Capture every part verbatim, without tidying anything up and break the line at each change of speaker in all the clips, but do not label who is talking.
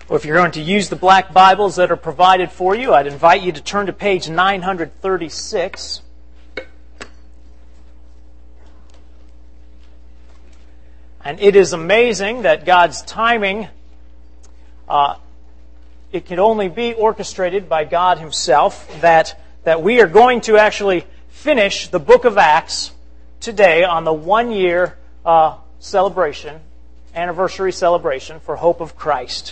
Or if you're going to use the black Bibles that are provided for you, I'd invite you to turn to page nine thirty-six. And it is amazing that God's timing, uh, it can only be orchestrated by God Himself, that, that we are going to actually finish the book of Acts today on the one-year uh, celebration, anniversary celebration for Hope of Christ.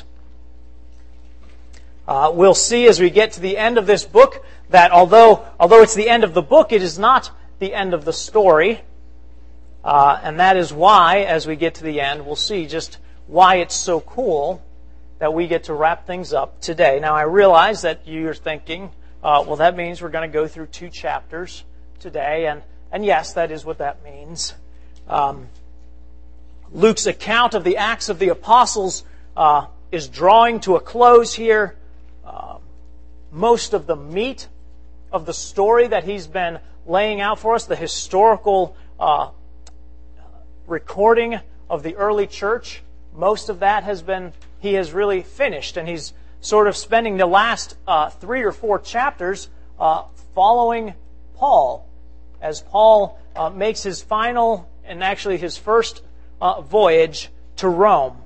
Uh, we'll see as we get to the end of this book that although although it's the end of the book, it is not the end of the story. Uh, and that is why, as we get to the end, we'll see just why it's so cool that we get to wrap things up today. Now, I realize that you're thinking, uh, well, that means we're going to go through two chapters today. And, and yes, that is what that means. Um, Luke's account of the Acts of the Apostles uh, is drawing to a close here. Uh, most of the meat of the story that he's been laying out for us, the historical uh, recording of the early church, most of that has been, he has really finished. And he's sort of spending the last uh, three or four chapters uh, following Paul, as Paul uh, makes his final, and actually his first uh, voyage to Rome.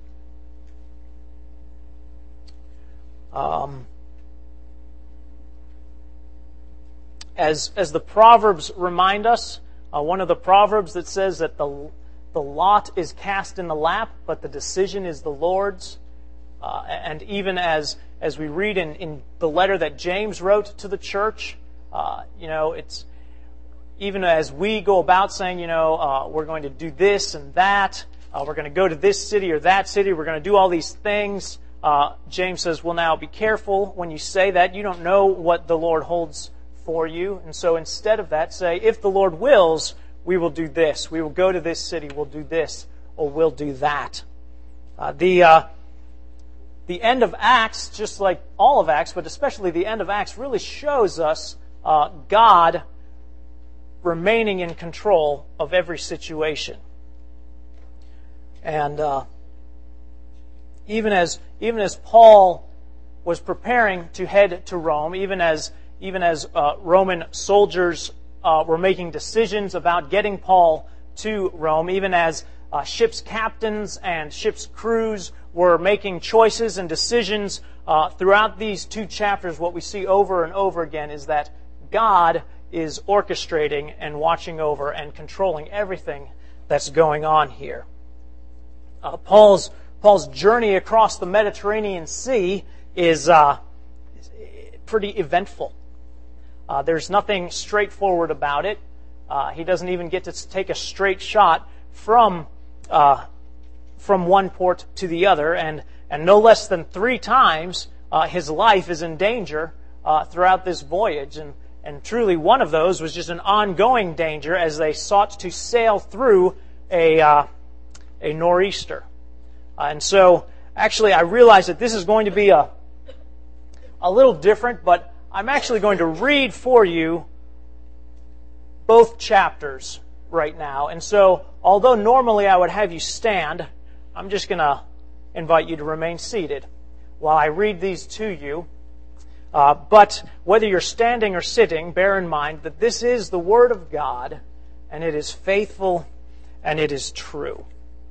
Um, as as the Proverbs remind us, uh, one of the Proverbs that says that the the lot is cast in the lap, but the decision is the Lord's. Uh, and even as as we read in, in the letter that James wrote to the church, uh, you know, it's even as we go about saying, you know, uh, we're going to do this and that, uh, we're going to go to this city or that city, we're going to do all these things. Uh, James says, well, now be careful when you say that. You don't know what the Lord holds for you. And so instead of that, say, if the Lord wills, we will do this. We will go to this city. We'll do this, or we'll do that. Uh, the uh, the end of Acts, just like all of Acts, but especially the end of Acts, really shows us uh, God remaining in control of every situation. And uh, even as even as Paul was preparing to head to Rome, even as even as uh, Roman soldiers uh, were making decisions about getting Paul to Rome, even as uh, ships' captains and ships' crews were making choices and decisions uh, throughout these two chapters, what we see over and over again is that God is orchestrating and watching over and controlling everything that's going on here. Uh, Paul's Paul's journey across the Mediterranean Sea is uh, pretty eventful. Uh, there's nothing straightforward about it. Uh, he doesn't even get to take a straight shot from uh, from one port to the other, and and no less than three times uh, his life is in danger uh, throughout this voyage, and and truly one of those was just an ongoing danger as they sought to sail through a uh, a nor'easter. Uh, and so, actually, I realize that this is going to be a a little different, but I'm actually going to read for you both chapters right now. And so, although normally I would have you stand, I'm just going to invite you to remain seated while I read these to you. Uh, but whether you're standing or sitting, bear in mind that this is the Word of God, and it is faithful and it is true.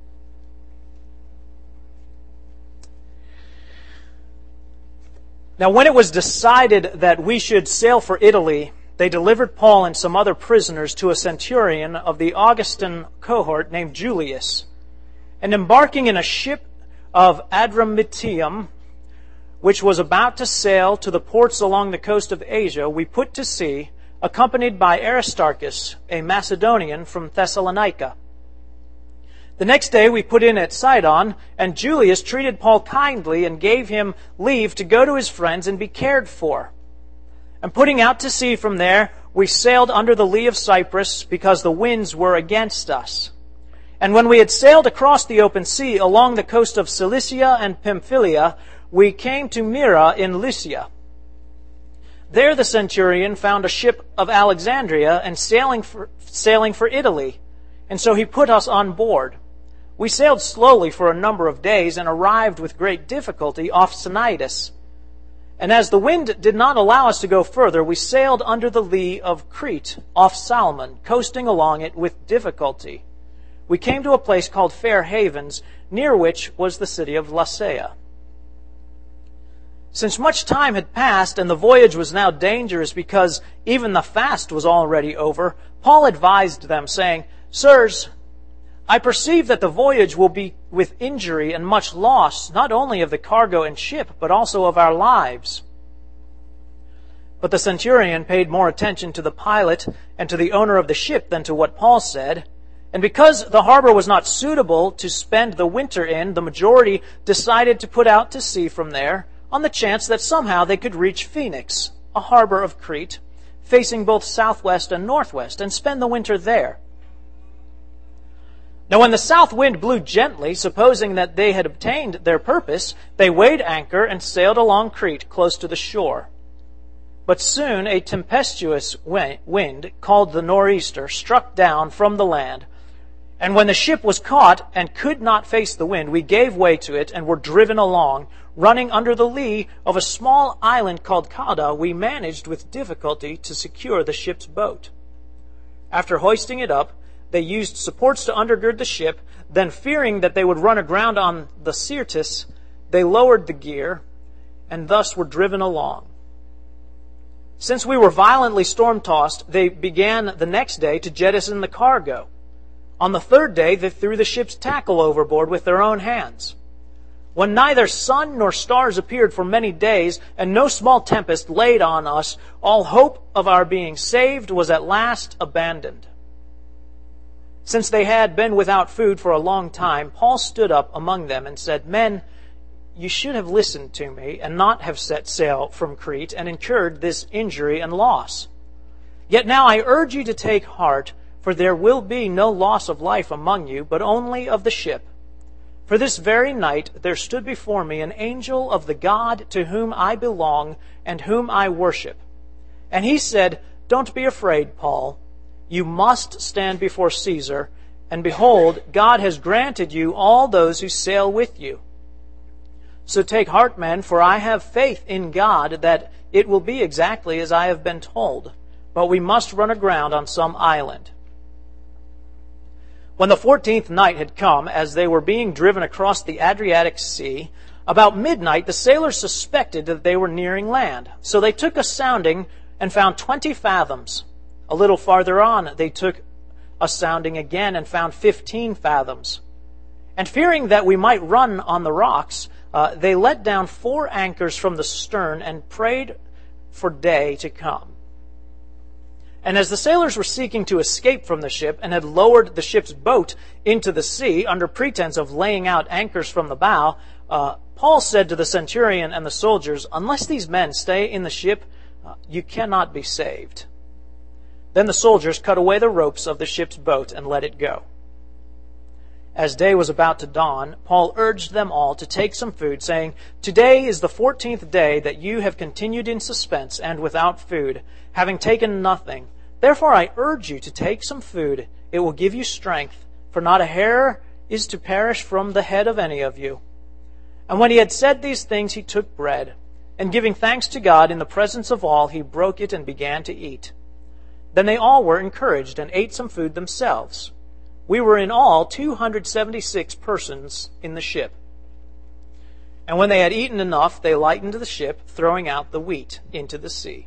Now, when it was decided that we should sail for Italy, they delivered Paul and some other prisoners to a centurion of the Augustan cohort named Julius. And embarking in a ship of Adramyttium, which was about to sail to the ports along the coast of Asia, we put to sea, accompanied by Aristarchus, a Macedonian from Thessalonica. The next day we put in at Sidon, and Julius treated Paul kindly and gave him leave to go to his friends and be cared for. And putting out to sea from there, we sailed under the lee of Cyprus because the winds were against us. And when we had sailed across the open sea along the coast of Cilicia and Pamphylia, we came to Myra in Lycia. There the centurion found a ship of Alexandria and sailing for, sailing for Italy, and so he put us on board. We sailed slowly for a number of days and arrived with great difficulty off Cnidus. And as the wind did not allow us to go further, we sailed under the lee of Crete, off Salmon, coasting along it with difficulty. We came to a place called Fair Havens, near which was the city of Lasea. Since much time had passed and the voyage was now dangerous because even the fast was already over, Paul advised them, saying, Sirs, I perceive that the voyage will be with injury and much loss, not only of the cargo and ship, but also of our lives. But the centurion paid more attention to the pilot and to the owner of the ship than to what Paul said. And because the harbor was not suitable to spend the winter in, the majority decided to put out to sea from there on the chance that somehow they could reach Phoenix, a harbor of Crete, facing both southwest and northwest, and spend the winter there. Now when the south wind blew gently, supposing that they had obtained their purpose, they weighed anchor and sailed along Crete close to the shore. But soon a tempestuous wind, called the nor'easter, struck down from the land. And when the ship was caught and could not face the wind, we gave way to it and were driven along. Running under the lee of a small island called Cauda, we managed with difficulty to secure the ship's boat. After hoisting it up, they used supports to undergird the ship. Then, fearing that they would run aground on the Syrtis, they lowered the gear and thus were driven along. Since we were violently storm-tossed, they began the next day to jettison the cargo. On the third day, they threw the ship's tackle overboard with their own hands. When neither sun nor stars appeared for many days, and no small tempest laid on us, all hope of our being saved was at last abandoned. Since they had been without food for a long time, Paul stood up among them and said, Men, you should have listened to me and not have set sail from Crete and incurred this injury and loss. Yet now I urge you to take heart, for there will be no loss of life among you, but only of the ship. For this very night there stood before me an angel of the God to whom I belong and whom I worship. And he said, Don't be afraid, Paul. You must stand before Caesar, and behold, God has granted you all those who sail with you. So take heart, men, for I have faith in God that it will be exactly as I have been told, but we must run aground on some island. When the fourteenth night had come, as they were being driven across the Adriatic Sea, about midnight the sailors suspected that they were nearing land. So they took a sounding and found twenty fathoms. A little farther on, they took a sounding again and found fifteen fathoms. And fearing that we might run on the rocks, uh, they let down four anchors from the stern and prayed for day to come. And as the sailors were seeking to escape from the ship and had lowered the ship's boat into the sea under pretense of laying out anchors from the bow, uh, Paul said to the centurion and the soldiers, Unless these men stay in the ship, uh, you cannot be saved. Then the soldiers cut away the ropes of the ship's boat and let it go. As day was about to dawn, Paul urged them all to take some food, saying, Today is the fourteenth day that you have continued in suspense and without food, having taken nothing. Therefore I urge you to take some food. It will give you strength, for not a hair is to perish from the head of any of you. And when he had said these things, he took bread, and giving thanks to God in the presence of all, he broke it and began to eat. Then they all were encouraged and ate some food themselves. We were in all two hundred seventy-six persons in the ship. And when they had eaten enough, they lightened the ship, throwing out the wheat into the sea.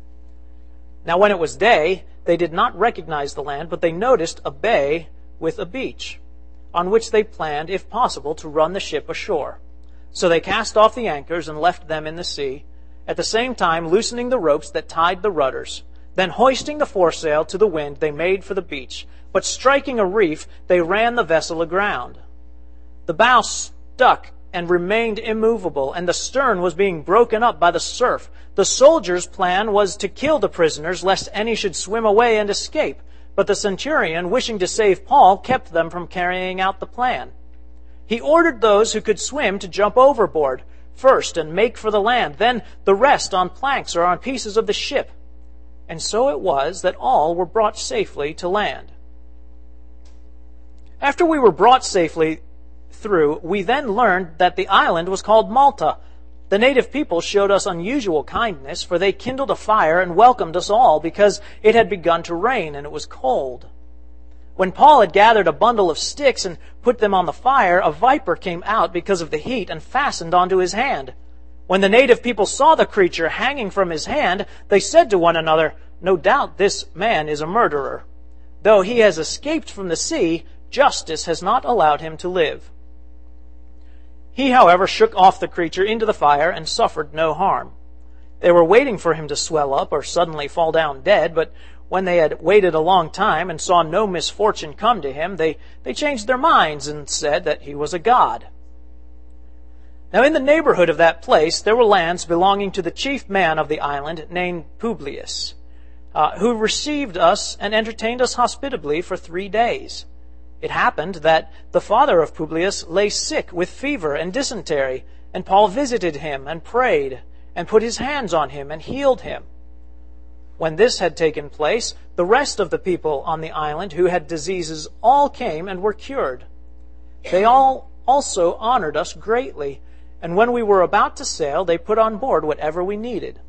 Now when it was day, they did not recognize the land, but they noticed a bay with a beach, on which they planned, if possible, to run the ship ashore. So they cast off the anchors and left them in the sea, at the same time loosening the ropes that tied the rudders. Then hoisting the foresail to the wind, they made for the beach. But striking a reef, they ran the vessel aground. The bow stuck and remained immovable, and the stern was being broken up by the surf. The soldiers' plan was to kill the prisoners, lest any should swim away and escape. But the centurion, wishing to save Paul, kept them from carrying out the plan. He ordered those who could swim to jump overboard first and make for the land, then the rest on planks or on pieces of the ship. And so it was that all were brought safely to land. After we were brought safely through, we then learned that the island was called Malta. The native people showed us unusual kindness, for they kindled a fire and welcomed us all, because it had begun to rain and it was cold. When Paul had gathered a bundle of sticks and put them on the fire, a viper came out because of the heat and fastened onto his hand. When the native people saw the creature hanging from his hand, they said to one another, "No doubt this man is a murderer. Though he has escaped from the sea, justice has not allowed him to live." He, however, shook off the creature into the fire and suffered no harm. They were waiting for him to swell up or suddenly fall down dead, but when they had waited a long time and saw no misfortune come to him, they, they changed their minds and said that he was a god. Now in the neighborhood of that place there were lands belonging to the chief man of the island, named Publius, uh, who received us and entertained us hospitably for three days. It happened that the father of Publius lay sick with fever and dysentery, and Paul visited him and prayed and put his hands on him and healed him. When this had taken place, the rest of the people on the island who had diseases all came and were cured. They all also honored us greatly, and when we were about to sail, they put on board whatever we needed.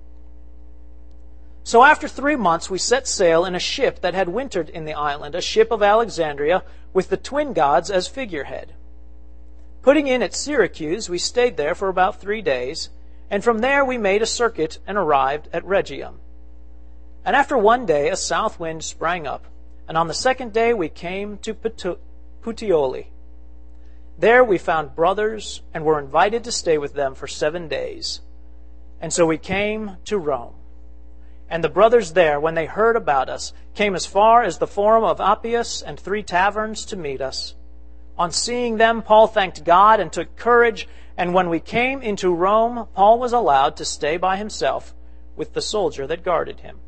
So after three months we set sail in a ship that had wintered in the island, a ship of Alexandria, with the twin gods as figurehead. Putting in at Syracuse, we stayed there for about three days, and from there we made a circuit and arrived at Rhegium. And after one day a south wind sprang up, and on the second day we came to Puteoli. There we found brothers and were invited to stay with them for seven days. And so we came to Rome. And the brothers there, when they heard about us, came as far as the Forum of Appius and Three Taverns to meet us. On seeing them, Paul thanked God and took courage, and when we came into Rome, Paul was allowed to stay by himself with the soldier that guarded him.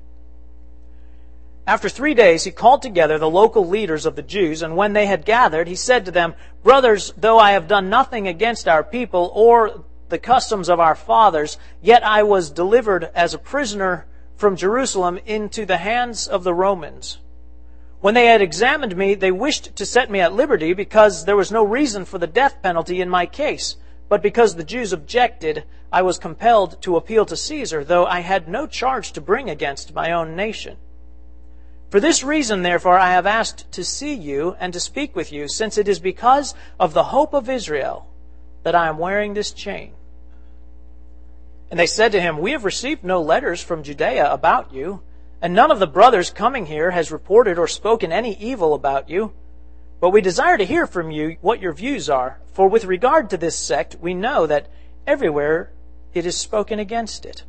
After three days he called together the local leaders of the Jews, and when they had gathered, he said to them, "Brothers, though I have done nothing against our people or the customs of our fathers, yet I was delivered as a prisoner from Jerusalem into the hands of the Romans. When they had examined me, they wished to set me at liberty because there was no reason for the death penalty in my case. But because the Jews objected, I was compelled to appeal to Caesar, though I had no charge to bring against my own nation. For this reason, therefore, I have asked to see you and to speak with you, since it is because of the hope of Israel that I am wearing this chain." And they said to him, "We have received no letters from Judea about you, and none of the brothers coming here has reported or spoken any evil about you. But we desire to hear from you what your views are, for with regard to this sect, we know that everywhere it is spoken against it."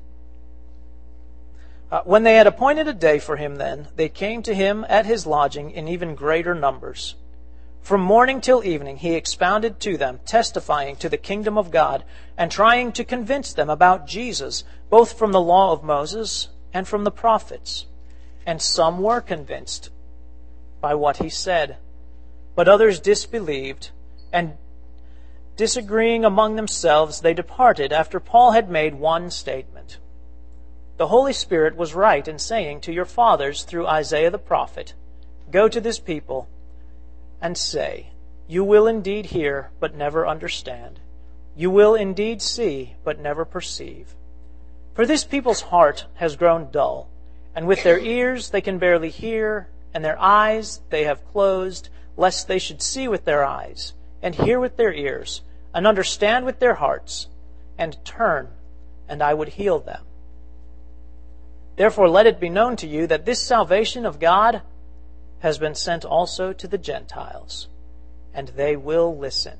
Uh, when they had appointed a day for him then, they came to him at his lodging in even greater numbers. From morning till evening he expounded to them, testifying to the kingdom of God, and trying to convince them about Jesus, both from the law of Moses and from the prophets. And some were convinced by what he said, but others disbelieved, and disagreeing among themselves, they departed after Paul had made one statement. "The Holy Spirit was right in saying to your fathers through Isaiah the prophet, 'Go to this people and say, you will indeed hear, but never understand. You will indeed see, but never perceive. For this people's heart has grown dull, and with their ears they can barely hear, and their eyes they have closed, lest they should see with their eyes, and hear with their ears, and understand with their hearts, and turn, and I would heal them. Therefore let it be known to you that this salvation of God has been sent also to the Gentiles, and they will listen.'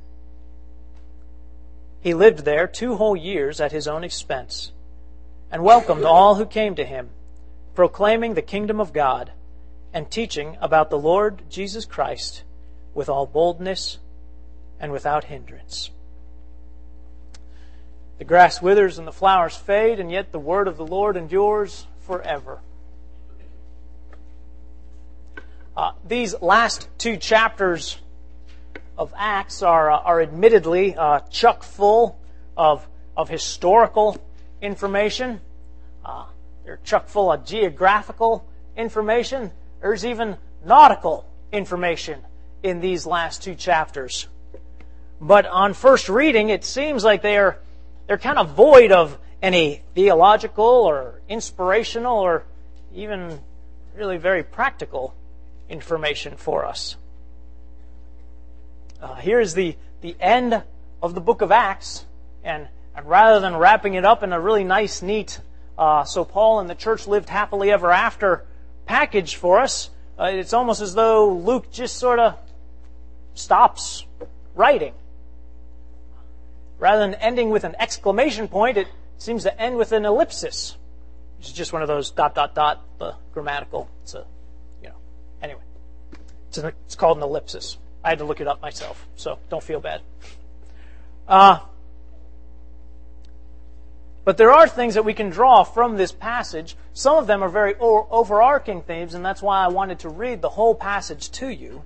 He lived there two whole years at his own expense, and welcomed all who came to him, proclaiming the kingdom of God, and teaching about the Lord Jesus Christ with all boldness and without hindrance." The grass withers and the flowers fade, and yet the word of the Lord endures forever. Uh, these last two chapters of Acts are uh, are admittedly uh, chock full of of historical information. Uh, they're chock full of geographical information. There's even nautical information in these last two chapters. But on first reading, it seems like they are they're kind of void of any theological or inspirational or even really very practical information for us. Uh, here is the, the end of the book of Acts, and, and rather than wrapping it up in a really nice, neat, uh, so Paul and the church lived happily ever after package for us, uh, it's almost as though Luke just sort of stops writing. Rather than ending with an exclamation point, it seems to end with an ellipsis, which is just one of those dot, dot, dot, the grammatical. It's a, you know, anyway. It's, a, it's called an ellipsis. I had to look it up myself, so don't feel bad. Uh, but there are things that we can draw from this passage. Some of them are very o- overarching themes, and that's why I wanted to read the whole passage to you.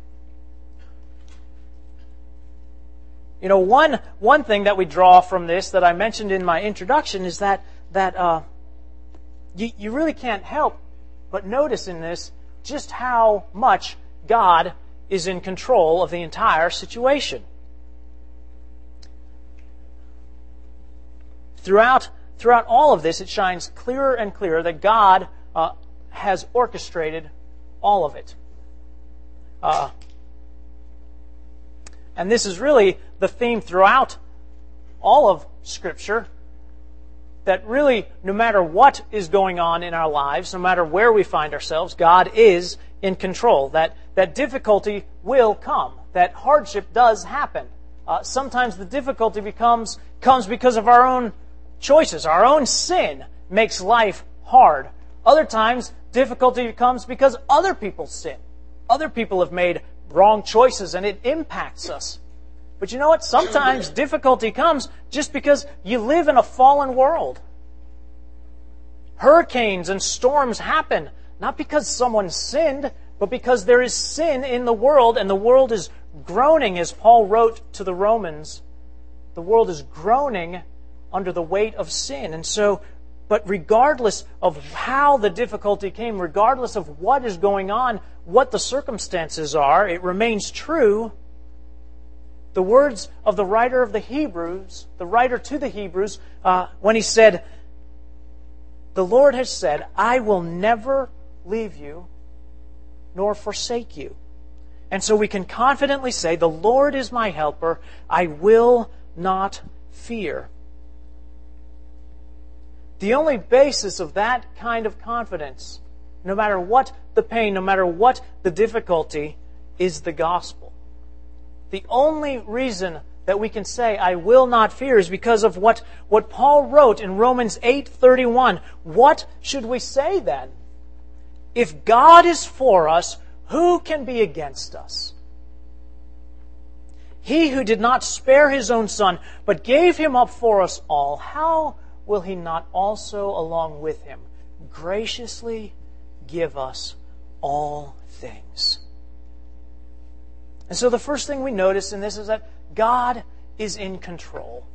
You know, one one thing that we draw from this that I mentioned in my introduction is that that uh, you, you really can't help but notice in this just how much God is in control of the entire situation. Throughout throughout all of this, it shines clearer and clearer that God uh, has orchestrated all of it. Uh, and this is really the theme throughout all of Scripture, that really, no matter what is going on in our lives, no matter where we find ourselves, God is in control. That, that difficulty will come. That hardship does happen. Uh, sometimes the difficulty becomes comes because of our own choices. Our own sin makes life hard. Other times, difficulty comes because other people sin. Other people have made wrong choices and it impacts us. But you know what? Sometimes difficulty comes just because you live in a fallen world. Hurricanes and storms happen not because someone sinned, but because there is sin in the world, and the world is groaning, as Paul wrote to the Romans. The world is groaning under the weight of sin. And so, but regardless of how the difficulty came, regardless of what is going on, what the circumstances are, it remains true. The words of the writer of the Hebrews, the writer to the Hebrews, uh, when he said, "The Lord has said, I will never leave you nor forsake you." And so we can confidently say, "The Lord is my helper, I will not fear." The only basis of that kind of confidence, no matter what the pain, no matter what the difficulty, is the gospel. The only reason that we can say, "I will not fear," is because of what, what Paul wrote in Romans eight thirty-one. What should we say then? If God is for us, who can be against us? He who did not spare His own Son, but gave Him up for us all, how will He not also, along with Him, graciously give us all things? And so the first thing we notice in this is that God is in control.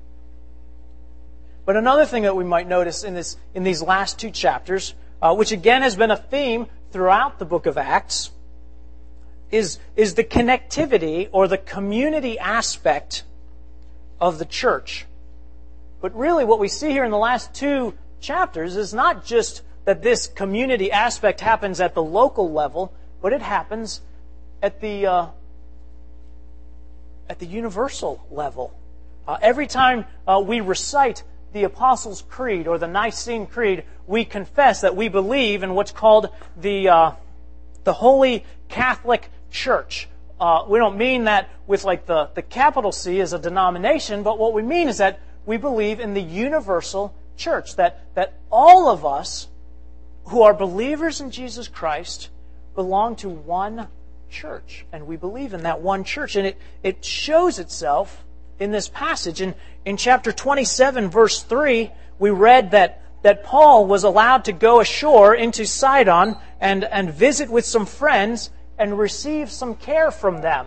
But another thing that we might notice in this in these last two chapters, uh, which again has been a theme throughout the book of Acts, is, is the connectivity or the community aspect of the church. But really what we see here in the last two chapters is not just that this community aspect happens at the local level, but it happens at the uh, at the universal level. Uh, every time uh, we recite the Apostles' Creed or the Nicene Creed, we confess that we believe in what's called the uh, the Holy Catholic Church. Uh, we don't mean that with like the, the capital C as a denomination, but what we mean is that we believe in the universal church, that, that all of us who are believers in Jesus Christ belong to one church. And we believe in that one church. And it, it shows itself in this passage. In, in chapter twenty-seven, verse three, we read that, that Paul was allowed to go ashore into Sidon and, and visit with some friends and receive some care from them.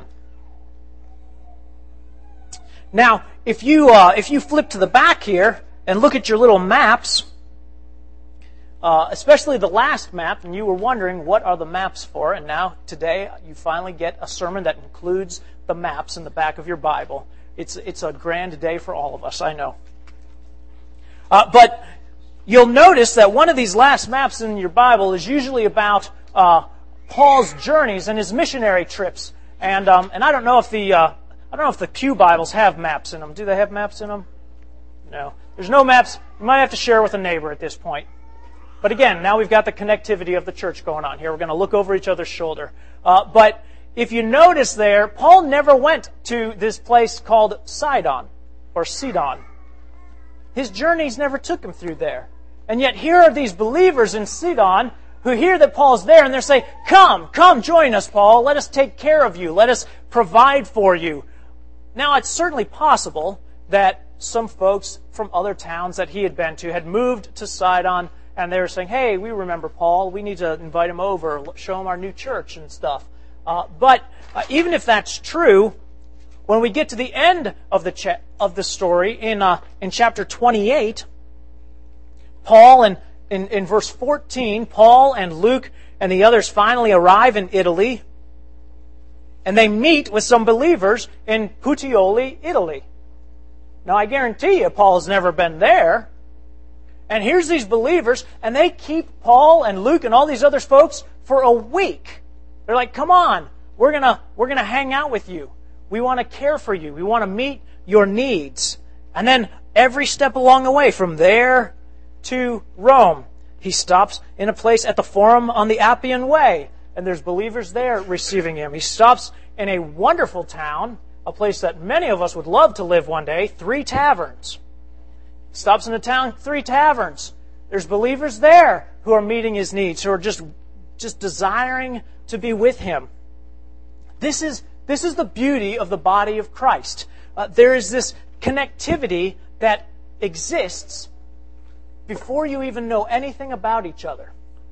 Now, if you uh, if you flip to the back here and look at your little maps, uh, especially the last map, and you were wondering what are the maps for, and now today you finally get a sermon that includes the maps in the back of your Bible. It's, it's a grand day for all of us, I know. Uh, but you'll notice that one of these last maps in your Bible is usually about uh, Paul's journeys and his missionary trips. And um, and I don't know if the uh, I don't know if the Pew Bibles have maps in them. Do they have maps in them? No. There's no maps. You might have to share with a neighbor at this point. But again, now we've got the connectivity of the church going on here. We're going to look over each other's shoulder. Uh, but if you notice there, Paul never went to this place called Sidon or Sidon. His journeys never took him through there. And yet here are these believers in Sidon who hear that Paul's there and they're saying, come, come join us, Paul. Let us take care of you. Let us provide for you. Now, it's certainly possible that some folks from other towns that he had been to had moved to Sidon and they were saying, hey, we remember Paul. We need to invite him over, show him our new church and stuff. Uh, but uh, even if that's true, when we get to the end of the cha- of the story in uh, in chapter twenty-eight, Paul and in, in verse fourteen, Paul and Luke and the others finally arrive in Italy, and they meet with some believers in Puteoli, Italy. Now, I guarantee you, Paul's never been there. And here's these believers, and they keep Paul and Luke and all these other folks for a week. They're like, come on, we're gonna we're gonna hang out with you. We want to care for you. We want to meet your needs. And then every step along the way, from there to Rome, he stops in a place at the Forum on the Appian Way, and there's believers there receiving him. He stops in a wonderful town, a place that many of us would love to live one day, Three Taverns. He stops in a town, Three Taverns. There's believers there who are meeting his needs, who are just, just desiring to be with him. This is, this is the beauty of the body of Christ. Uh, there is this connectivity that exists before you even know anything about each other.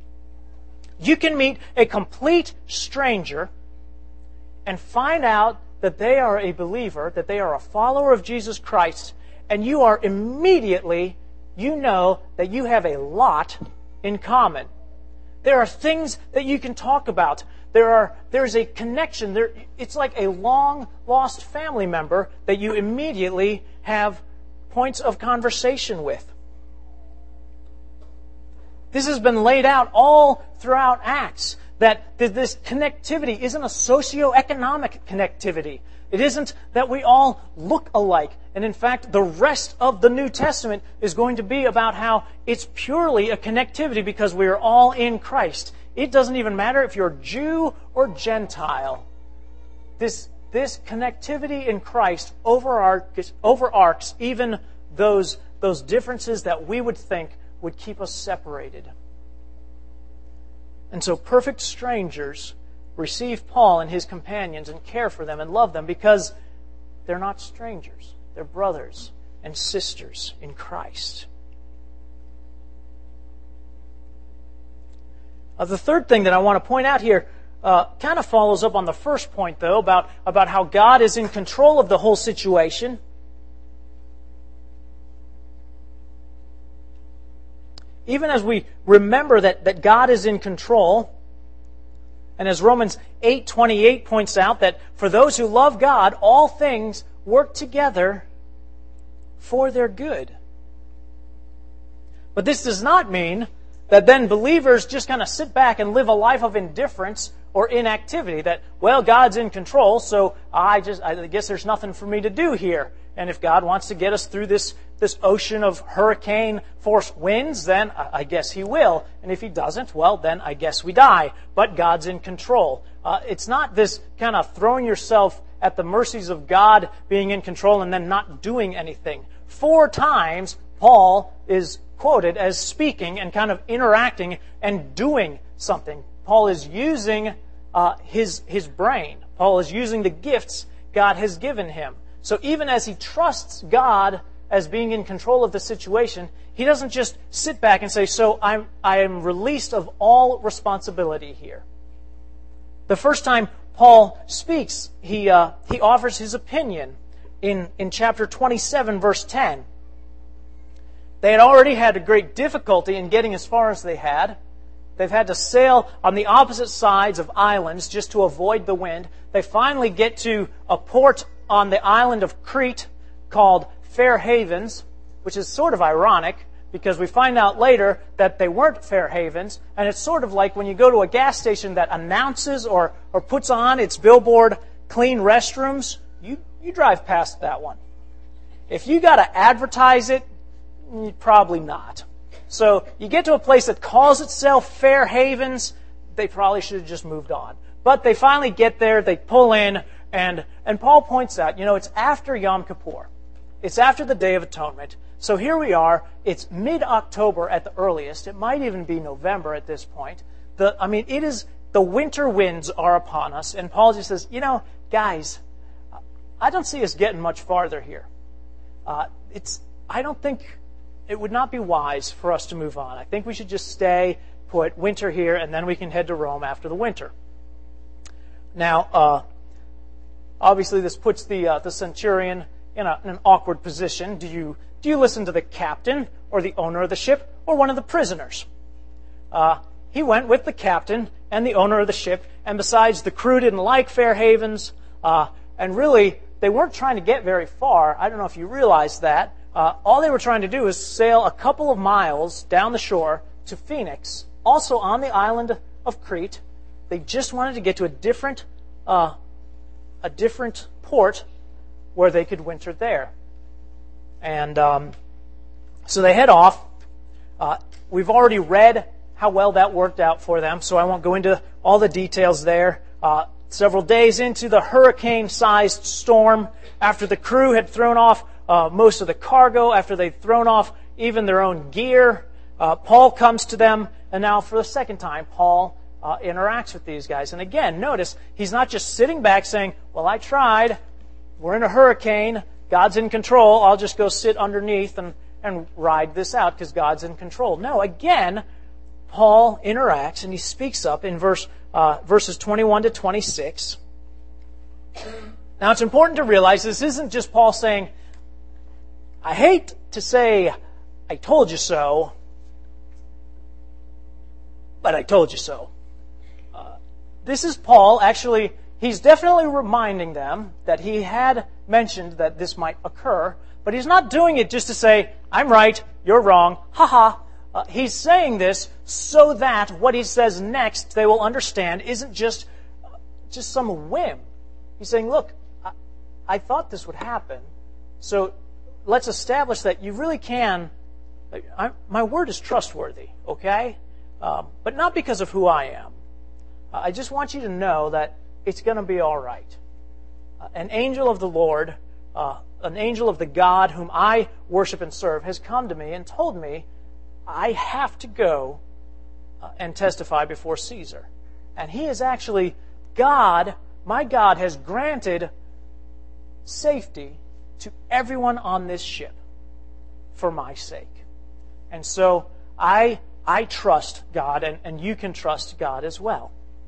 You can meet a complete stranger and find out that they are a believer, that they are a follower of Jesus Christ, and you are immediately, you know that you have a lot in common. There are things that you can talk about. There are there's a connection. There, it's like a long-lost family member that you immediately have points of conversation with. This has been laid out all throughout Acts, that this connectivity isn't a socioeconomic connectivity. It isn't that we all look alike. And in fact, the rest of the New Testament is going to be about how it's purely a connectivity because we are all in Christ. It doesn't even matter if you're Jew or Gentile. This, this connectivity in Christ overarches, overarches even those, those differences that we would think would keep us separated. And so perfect strangers receive Paul and his companions and care for them and love them because they're not strangers. They're brothers and sisters in Christ. Uh, the third thing that I want to point out here uh, kind of follows up on the first point, though, about, about how God is in control of the whole situation. Even as we remember that, that God is in control, and as Romans eight twenty-eight points out, that for those who love God, all things work together for their good. But this does not mean that then believers just kind of sit back and live a life of indifference or inactivity. That, well, God's in control, so I just I guess there's nothing for me to do here. And if God wants to get us through this, this ocean of hurricane-force winds, then I guess He will. And if He doesn't, well, then I guess we die. But God's in control. Uh, it's not this kind of throwing yourself at the mercies of God being in control and then not doing anything. Four times, Paul is quoted as speaking and kind of interacting and doing something. Paul is using uh, his, his brain. Paul is using the gifts God has given him. So even as he trusts God as being in control of the situation, he doesn't just sit back and say, so I'm, I am released of all responsibility here. The first time Paul speaks, he, uh, he offers his opinion in, in chapter twenty-seven, verse ten. They had already had a great difficulty in getting as far as they had. They've had to sail on the opposite sides of islands just to avoid the wind. They finally get to a port on the island of Crete called Fair Havens, which is sort of ironic because we find out later that they weren't Fair Havens, and it's sort of like when you go to a gas station that announces or, or puts on its billboard, clean restrooms, you, you drive past that one. If you got to advertise it, probably not. So you get to a place that calls itself Fair Havens, they probably should have just moved on. But they finally get there, they pull in, and, and Paul points out, you know, it's after Yom Kippur. It's after the Day of Atonement. So here we are, it's mid-October at the earliest. It might even be November at this point. The, I mean, it is, the winter winds are upon us. And Paul just says, you know, guys, I don't see us getting much farther here. Uh, it's, I don't think it would not be wise for us to move on. I think we should just stay, put winter here, and then we can head to Rome after the winter. Now, uh, obviously this puts the uh, the centurion in, a, in an awkward position. Do you do you listen to the captain or the owner of the ship or one of the prisoners? Uh, he went with the captain and the owner of the ship, and besides, the crew didn't like Fair Havens, uh, and really, they weren't trying to get very far. I don't know if you realize that. Uh, all they were trying to do is sail a couple of miles down the shore to Phoenix, also on the island of Crete. They just wanted to get to a different, uh, a different port where they could winter there. And um, so they head off. Uh, we've already read how well that worked out for them, so I won't go into all the details there. Uh, several days into the hurricane-sized storm, after the crew had thrown off Uh, most of the cargo, after they'd thrown off even their own gear, uh, Paul comes to them, and now for the second time, Paul uh, interacts with these guys. And again, notice, he's not just sitting back saying, well, I tried, we're in a hurricane, God's in control, I'll just go sit underneath and, and ride this out because God's in control. No, again, Paul interacts and he speaks up in verse uh, verses twenty-one to twenty-six. Now, it's important to realize this isn't just Paul saying, I hate to say, I told you so, but I told you so. Uh, this is Paul. Actually, he's definitely reminding them that he had mentioned that this might occur, but he's not doing it just to say, I'm right, you're wrong, ha-ha. Uh, he's saying this so that what he says next, they will understand, isn't just, just some whim. He's saying, look, I, I thought this would happen, so let's establish that you really can, I, my word is trustworthy, okay? Um, but not because of who I am. Uh, I just want you to know that it's going to be all right. Uh, an angel of the Lord, uh, an angel of the God whom I worship and serve, has come to me and told me I have to go uh, and testify before Caesar. And he is actually, God, my God has granted safety to everyone on this ship for my sake. And so I I trust God, and, and you can trust God as well.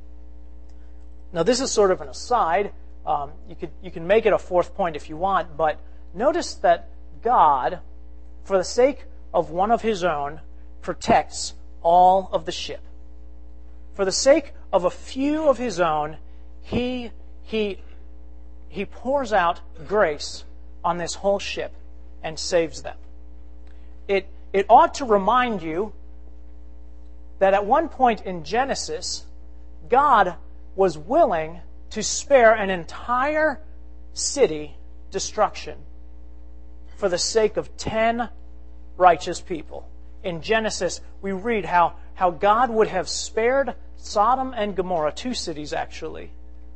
Now this is sort of an aside. Um, you could you can make it a fourth point if you want, but notice that God, for the sake of one of his own, protects all of the ship. For the sake of a few of his own, he he he pours out grace on this whole ship and saves them. It, it ought to remind you that at one point in Genesis, God was willing to spare an entire city destruction for the sake of ten righteous people. In Genesis, we read how, how God would have spared Sodom and Gomorrah, two cities actually,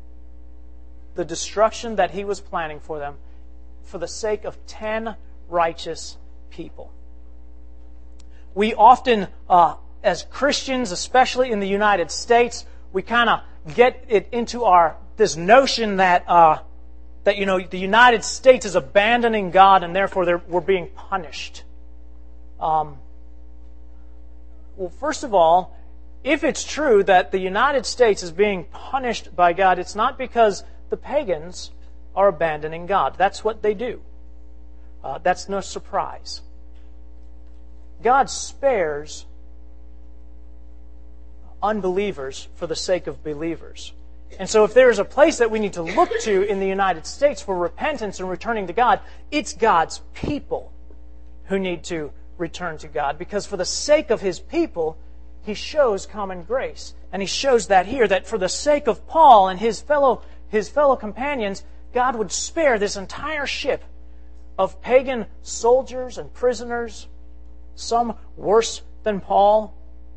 the destruction that he was planning for them, for the sake of ten righteous people. We often, uh, as Christians, especially in the United States, we kind of get it into our this notion that uh, that you know the United States is abandoning God and therefore we're being punished. Um, well, first of all, if it's true that the United States is being punished by God, it's not because the pagans are abandoning God. That's what they do. Uh, that's no surprise. God spares unbelievers for the sake of believers. And so if there is a place that we need to look to in the United States for repentance and returning to God, it's God's people who need to return to God. Because for the sake of His people, He shows common grace. And He shows that here, that for the sake of Paul and his fellow, his fellow companions, God would spare this entire ship of pagan soldiers and prisoners, some worse than Paul.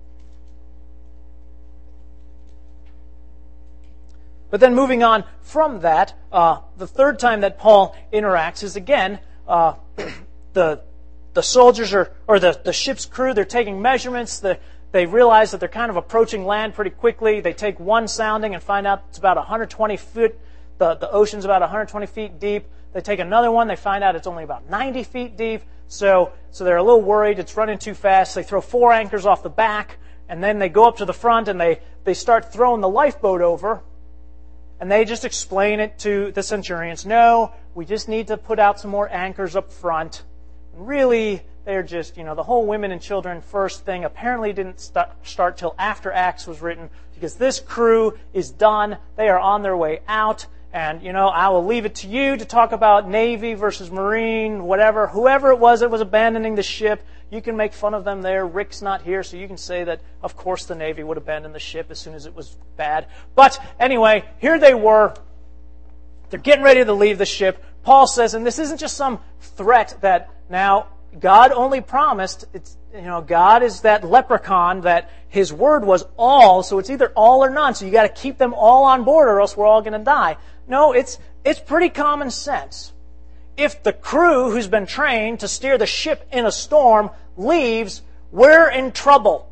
But then moving on from that, uh, the third time that Paul interacts is again, uh, the the soldiers are, or the, the ship's crew, they're taking measurements. The, they realize that they're kind of approaching land pretty quickly. They take one sounding and find out it's about one hundred twenty feet. The, the ocean's about one hundred twenty feet deep. They take another one. They find out it's only about ninety feet deep. So, so they're a little worried. It's running too fast. They throw four anchors off the back, and then they go up to the front and they, they start throwing the lifeboat over. And they just explain it to the centurions. No, we just need to put out some more anchors up front. And really, they're just, you know, the whole women and children first thing apparently didn't start, start till after Acts was written, because this crew is done. They are on their way out. And, you know, I will leave it to you to talk about Navy versus Marine, whatever. Whoever it was that was abandoning the ship, you can make fun of them there. Rick's not here, so you can say that, of course, the Navy would abandon the ship as soon as it was bad. But anyway, here they were. They're getting ready to leave the ship. Paul says, and this isn't just some threat that now God only promised. It's, you know, God is that leprechaun that His word was all, so it's either all or none. So you got to keep them all on board, or else we're all going to die. No, it's it's pretty common sense. If the crew who's been trained to steer the ship in a storm leaves, we're in trouble.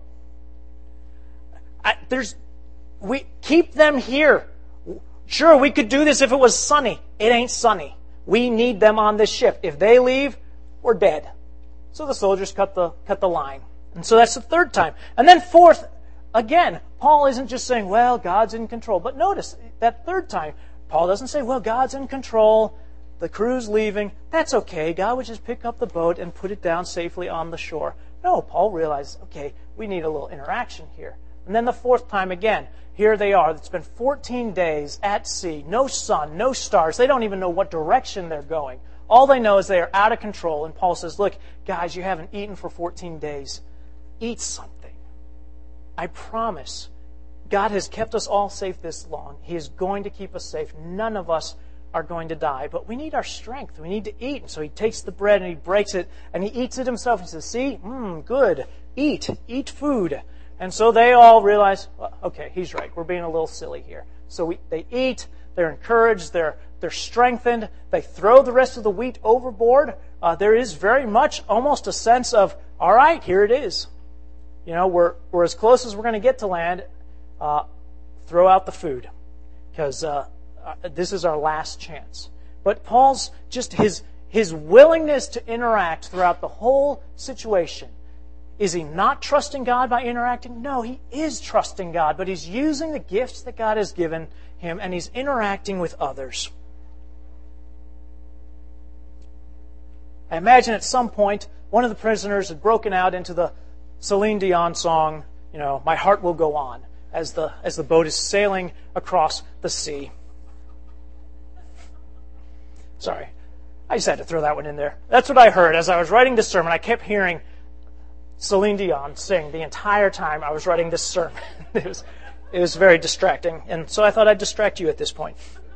I, there's, we keep them here. Sure, we could do this if it was sunny. It ain't sunny. We need them on this ship. If they leave, we're dead. So the soldiers cut the cut the line. And so that's the third time. And then fourth, again, Paul isn't just saying, well, God's in control. But notice, that third time, Paul doesn't say, well, God's in control. The crew's leaving. That's okay. God would just pick up the boat and put it down safely on the shore. No, Paul realizes, okay, we need a little interaction here. And then the fourth time again, here they are. It's been fourteen days at sea. No sun, no stars. They don't even know what direction they're going. All they know is they are out of control. And Paul says, look, guys, you haven't eaten for fourteen days. Eat something. I promise. God has kept us all safe this long. He is going to keep us safe. None of us are going to die. But we need our strength. We need to eat. And so he takes the bread and he breaks it and he eats it himself. He says, see, mmm, good. Eat. Eat food. And so they all realize, well, okay, he's right. We're being a little silly here. So we, they eat. They're encouraged. They're they're strengthened. They throw the rest of the wheat overboard. Uh, there is very much almost a sense of, all right, here it is. You know, we're we're as close as we're going to get to land. Uh, throw out the food, because uh, uh, this is our last chance. But Paul's just his his willingness to interact throughout the whole situation. Is he not trusting God by interacting? No, he is trusting God, but he's using the gifts that God has given him, and he's interacting with others. I imagine at some point, one of the prisoners had broken out into the Celine Dion song, you know, My Heart Will Go On, as the as the boat is sailing across the sea. Sorry, I just had to throw that one in there. That's what I heard as I was writing this sermon. I kept hearing Celine Dion sing the entire time I was writing this sermon. It was, it was very distracting, and so I thought I'd distract you at this point.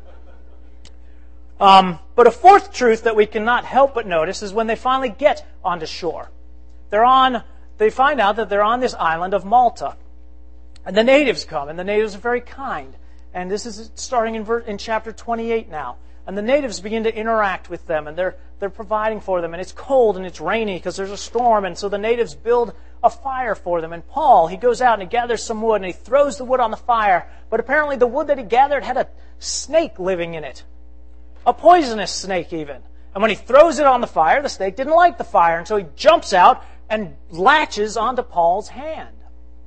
Um, but a fourth truth that we cannot help but notice is when they finally get onto shore. They're on. They find out that they're on this island of Malta, and the natives come, and the natives are very kind. And this is starting in, in chapter twenty-eight now. And the natives begin to interact with them, and they're they're providing for them. And it's cold and it's rainy because there's a storm, and so the natives build a fire for them. And Paul, he goes out and he gathers some wood, and he throws the wood on the fire. But apparently the wood that he gathered had a snake living in it. A poisonous snake even. And when he throws it on the fire, the snake didn't like the fire, and so he jumps out and latches onto Paul's hand.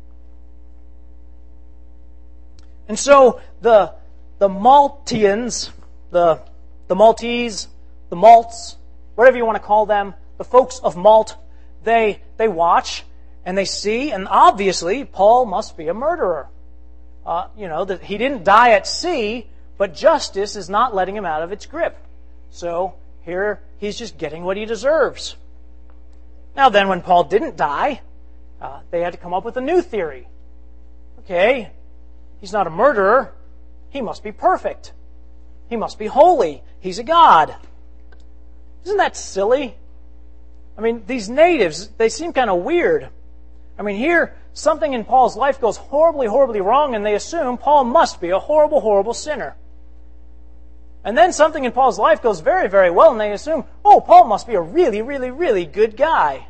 And so the the Maltians, the the Maltese, the Malts, whatever you want to call them, the folks of Malt, they they watch and they see, and obviously Paul must be a murderer. Uh, you know, that he didn't die at sea, but justice is not letting him out of its grip. So here he's just getting what he deserves. Now then, when Paul didn't die, uh, they had to come up with a new theory. Okay, he's not a murderer. He must be perfect. He must be holy. He's a god. Isn't that silly? I mean, these natives, they seem kind of weird. I mean, here, something in Paul's life goes horribly, horribly wrong, and they assume Paul must be a horrible, horrible sinner. And then something in Paul's life goes very, very well, and they assume, oh, Paul must be a really, really, really good guy.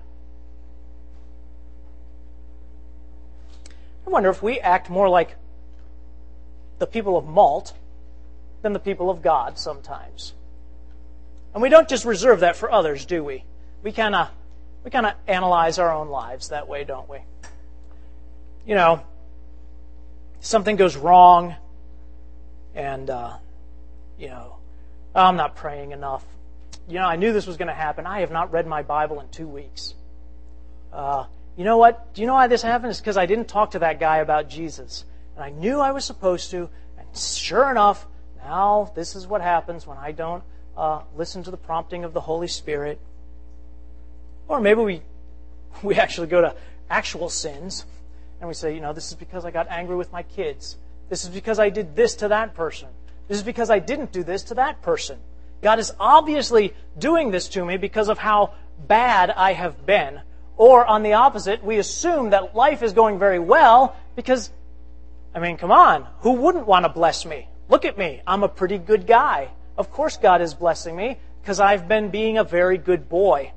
I wonder if we act more like the people of Malt than the people of God sometimes. And we don't just reserve that for others, do we? We kind of we kind of analyze our own lives that way, don't we? You know, something goes wrong, and, uh, you know, I'm not praying enough. You know, I knew this was going to happen. I have not read my Bible in two weeks. Uh, you know what? Do you know why this happened? It's because I didn't talk to that guy about Jesus. And I knew I was supposed to, and sure enough, now this is what happens when I don't uh, listen to the prompting of the Holy Spirit. Or maybe we we actually go to actual sins, and we say, you know, this is because I got angry with my kids. This is because I did this to that person. This is because I didn't do this to that person. God is obviously doing this to me because of how bad I have been. Or on the opposite, we assume that life is going very well because, I mean, come on, who wouldn't want to bless me? Look at me, I'm a pretty good guy. Of course God is blessing me because I've been being a very good boy.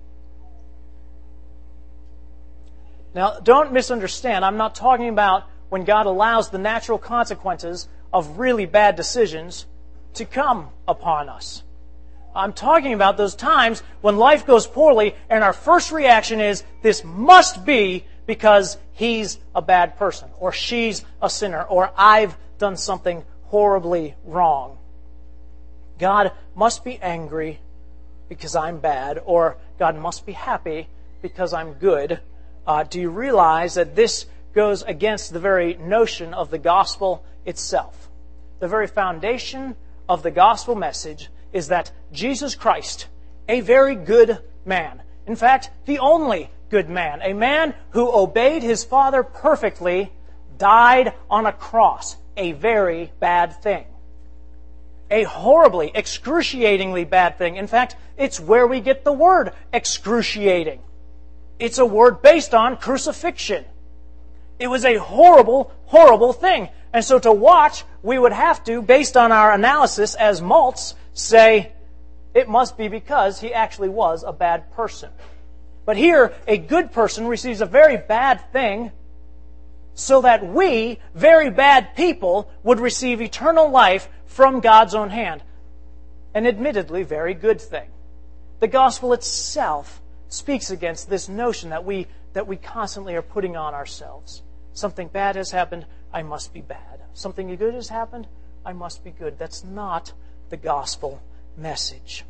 Now, don't misunderstand. I'm not talking about when God allows the natural consequences of really bad decisions to come upon us. I'm talking about those times when life goes poorly and our first reaction is, this must be because he's a bad person, or she's a sinner, or I've done something horribly wrong. God must be angry because I'm bad, or God must be happy because I'm good. Uh, do you realize that this goes against the very notion of the gospel itself? The very foundation of the gospel message is that Jesus Christ, a very good man, in fact, the only good man, a man who obeyed his Father perfectly, died on a cross, a very bad thing. A horribly, excruciatingly bad thing. In fact, it's where we get the word excruciating. It's a word based on crucifixion. It was a horrible, horrible thing. And so to watch, we would have to, based on our analysis as Maltz, say, it must be because he actually was a bad person. But here, a good person receives a very bad thing so that we, very bad people, would receive eternal life from God's own hand. An admittedly very good thing. The gospel itself speaks against this notion that we that we constantly are putting on ourselves. Something bad has happened, I must be bad. Something good has happened, I must be good. That's not the gospel message.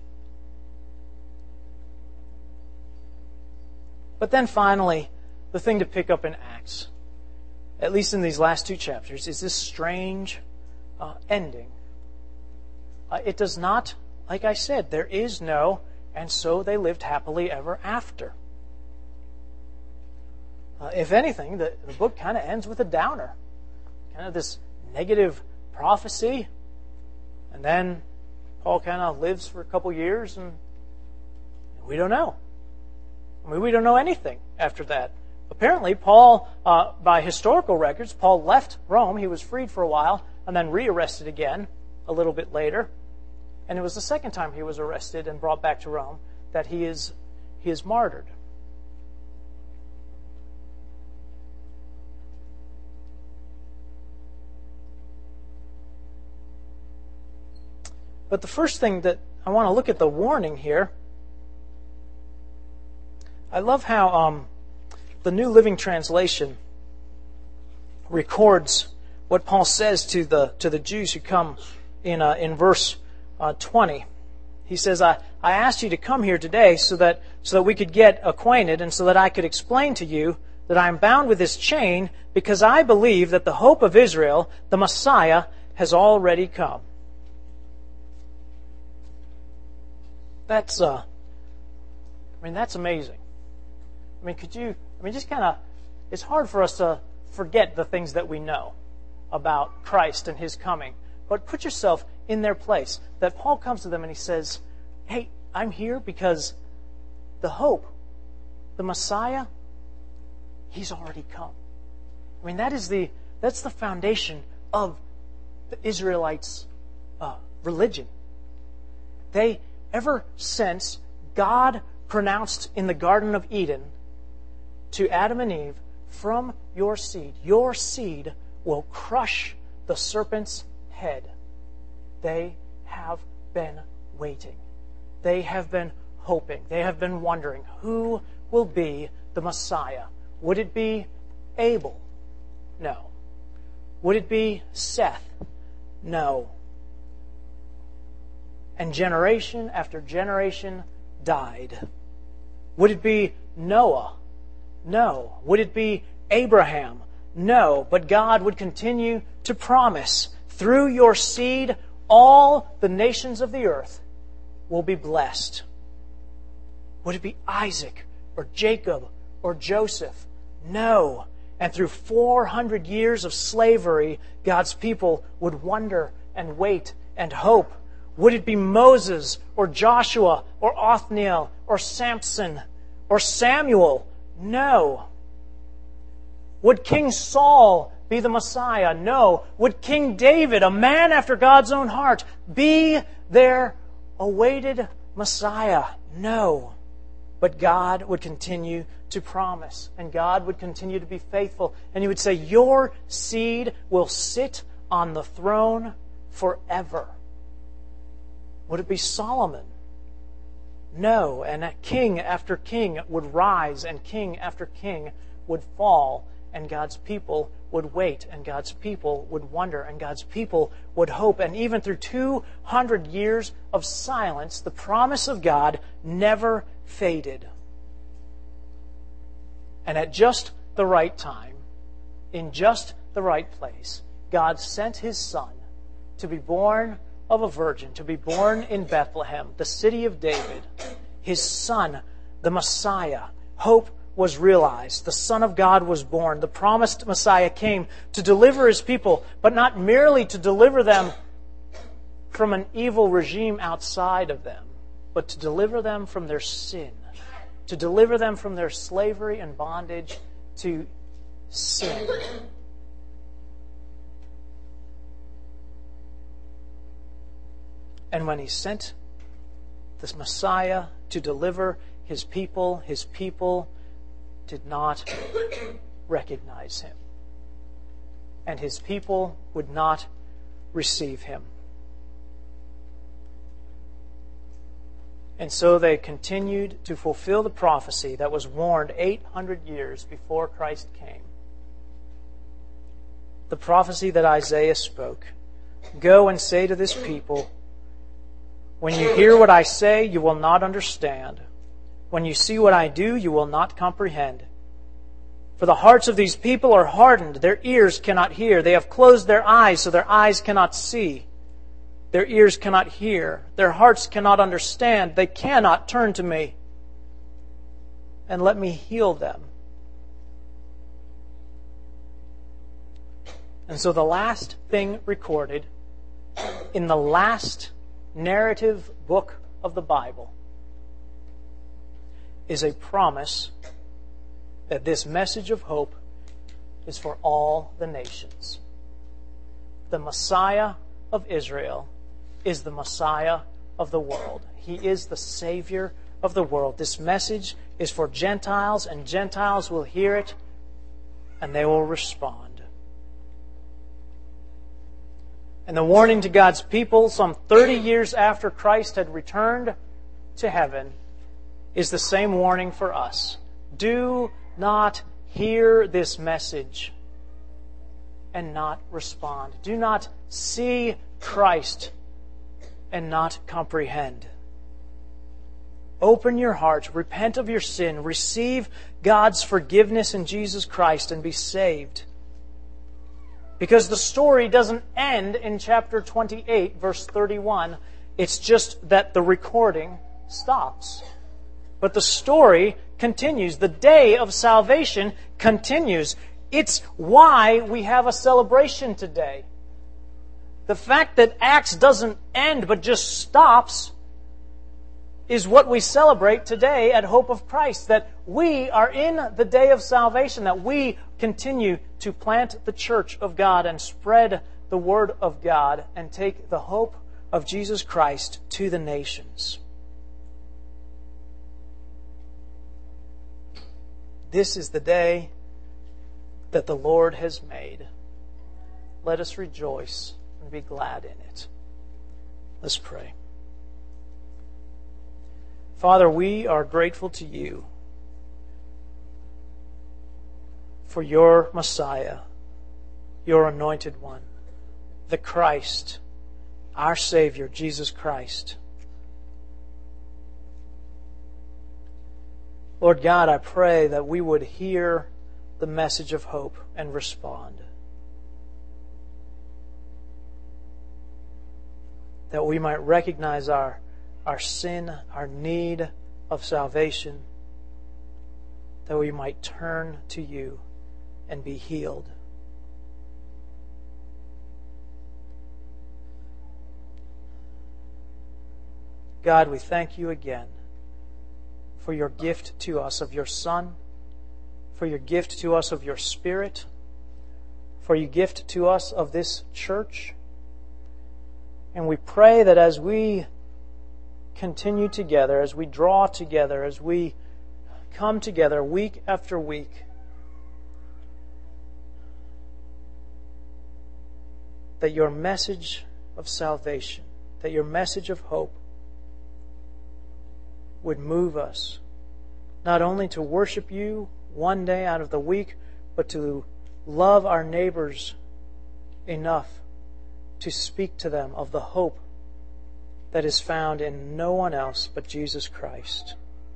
But then finally, the thing to pick up in Acts, at least in these last two chapters, is this strange uh, ending. Uh, it does not, like I said, there is no, and so they lived happily ever after. Uh, if anything, the, the book kind of ends with a downer. Kind of this negative prophecy. And then Paul kind of lives for a couple years and we don't know. I mean, we don't know anything after that. Apparently, Paul, uh, by historical records, Paul left Rome. He was freed for a while and then rearrested again a little bit later. And it was the second time he was arrested and brought back to Rome that he is he is martyred. But the first thing that I want to look at the warning here. I love how um, the New Living Translation records what Paul says to the to the Jews who come in uh, in verse uh, twenty. He says, I, I asked you to come here today so that, so that we could get acquainted and so that I could explain to you that I am bound with this chain because I believe that the hope of Israel, the Messiah, has already come. That's, uh, I mean, that's amazing. I mean, could you, I mean, just kind of, it's hard for us to forget the things that we know about Christ and His coming. But put yourself in their place. That Paul comes to them and he says, hey, I'm here because the hope, the Messiah, He's already come. I mean, that is the, that's the foundation of the Israelites' uh, religion. They, ever since God pronounced in the Garden of Eden to Adam and Eve, from your seed, your seed will crush the serpent's head. They have been waiting. They have been hoping. They have been wondering, who will be the Messiah? Would it be Abel? No. Would it be Seth? No. And generation after generation died. Would it be Noah? No. Would it be Abraham? No. But God would continue to promise, through your seed, all the nations of the earth will be blessed. Would it be Isaac or Jacob or Joseph? No. And through four hundred years of slavery, God's people would wonder and wait and hope. Would it be Moses or Joshua or Othniel or Samson or Samuel? No. Would King Saul be the Messiah? No. Would King David, a man after God's own heart, be their awaited Messiah? No. But God would continue to promise, and God would continue to be faithful, and He would say, your seed will sit on the throne forever. Would it be Solomon? No. And king after king would rise, and king after king would fall, and God's people would wait, and God's people would wonder, and God's people would hope. And even through two hundred years of silence, the promise of God never faded. And at just the right time, in just the right place, God sent His Son to be born of a virgin, to be born in Bethlehem, the city of David. His Son, the Messiah. Hope was realized. The Son of God was born. The promised Messiah came to deliver His people, but not merely to deliver them from an evil regime outside of them, but to deliver them from their sin, to deliver them from their slavery and bondage to sin. And when He sent this Messiah to deliver His people, His people did not recognize Him. And His people would not receive Him. And so they continued to fulfill the prophecy that was warned eight hundred years before Christ came. The prophecy that Isaiah spoke. Go and say to this people, when you hear what I say, you will not understand. When you see what I do, you will not comprehend. For the hearts of these people are hardened. Their ears cannot hear. They have closed their eyes so their eyes cannot see. Their ears cannot hear. Their hearts cannot understand. They cannot turn to me and let me heal them. And so the last thing recorded in the last narrative book of the Bible is a promise that this message of hope is for all the nations. The Messiah of Israel is the Messiah of the world. He is the Savior of the world. This message is for Gentiles, and Gentiles will hear it, and they will respond. And the warning to God's people, some thirty years after Christ had returned to heaven, is the same warning for us. Do not hear this message and not respond. Do not see Christ and not comprehend. Open your heart, repent of your sin, receive God's forgiveness in Jesus Christ, and be saved. Because the story doesn't end in chapter twenty-eight, verse thirty-one. It's just that the recording stops. But the story continues. The day of salvation continues. It's why we have a celebration today. The fact that Acts doesn't end but just stops is what we celebrate today at Hope of Christ. That we are in the day of salvation, that we continue to plant the church of God and spread the word of God and take the hope of Jesus Christ to the nations. This is the day that the Lord has made. Let us rejoice and be glad in it. Let's pray. Father, we are grateful to you for your Messiah, your anointed one, the Christ, our Savior, Jesus Christ. Lord God, I pray that we would hear the message of hope and respond. That we might recognize our, our sin, our need of salvation. That we might turn to you and be healed. God, we thank you again for your gift to us of your Son, for your gift to us of your Spirit, for your gift to us of this church. And we pray that as we continue together, as we draw together, as we come together week after week, that your message of salvation, that your message of hope would move us not only to worship you one day out of the week, but to love our neighbors enough to speak to them of the hope that is found in no one else but Jesus Christ.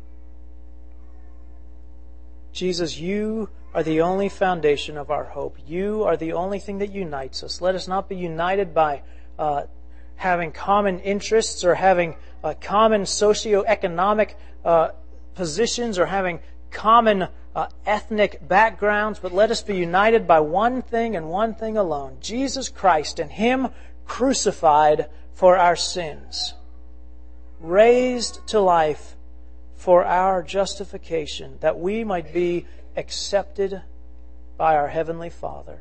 Jesus, you are the only foundation of our hope. You are the only thing that unites us. Let us not be united by uh, having common interests or having uh, common socioeconomic uh, positions or having common uh, ethnic backgrounds, but let us be united by one thing and one thing alone, Jesus Christ and Him crucified for our sins, raised to life for our justification, that we might be accepted by our Heavenly Father.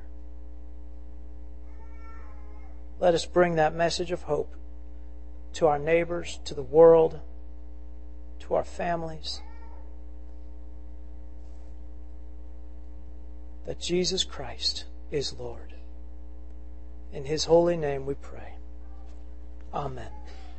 Let us bring that message of hope to our neighbors, to the world, to our families. That Jesus Christ is Lord. In His holy name we pray. Amen.